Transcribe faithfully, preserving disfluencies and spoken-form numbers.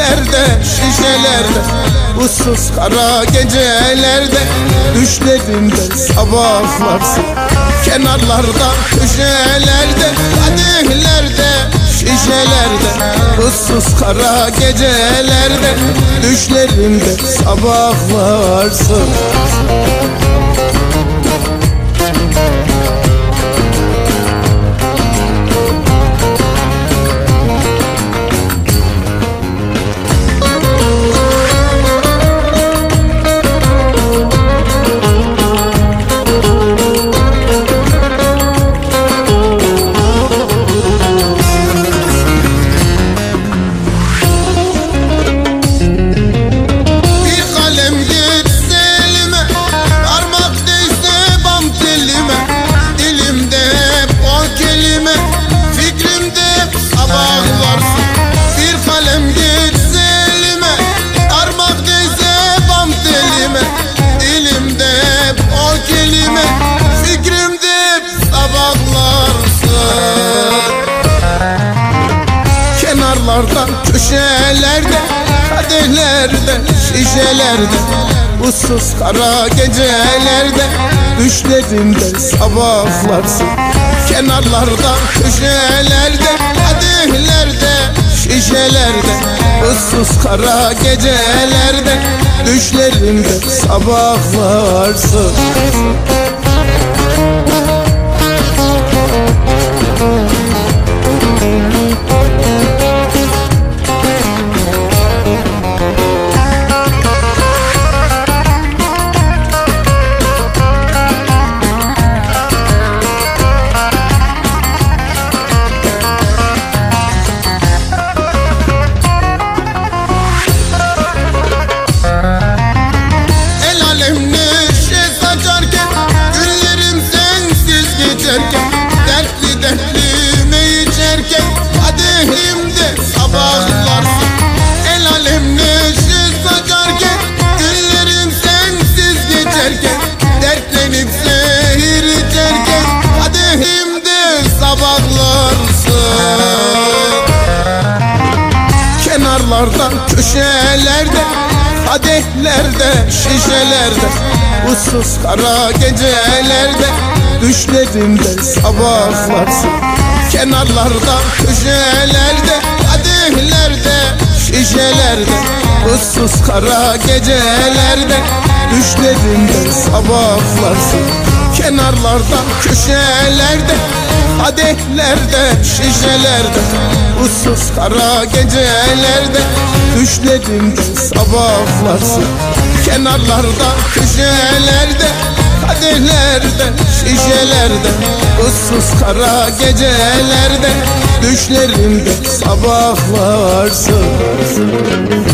kadehlerde, şişelerde, ussuz kara gecelerde, düşlerimde sabahlarsın. Kenarlarda, köşelerde, kadehlerde, şişelerde, ussuz kara gecelerde, düşlerimde sabahlarsın. Kenarlarda, köşelerde, kadehlerde, şişelerde, ussuz kara gecelerde, düşlerimde sabahlarsın. Kenarlarda, köşelerde, kadehlerde, şişelerde, ussuz kara gecelerde, düşlerimde sabahlarsın. Dertli dertlime içerken kadehimde sabahlarsın. El alem neşe saçarken, günlerim sensiz geçerken, dertlenip zehir içerken kadehimde sabahlarsın. Kenarlarda, köşelerde, kadehlerde, şişelerde, ussuz kara gecelerde, düşlerimde sabahlarsın. Kenarlarda, köşelerde, kadehlerde, şişelerde, ussuz kara gecelerde, düşlerimde sabahlarsın. Kenarlarda, köşelerde, kadehlerde, şişelerde, ussuz kara gecelerde, düşlerimde sabahlarsın. Kenarlarda, köşelerde, kadehlerde, şişelerde, ussuz kara gecelerde, düşlerimde sabahlarsın.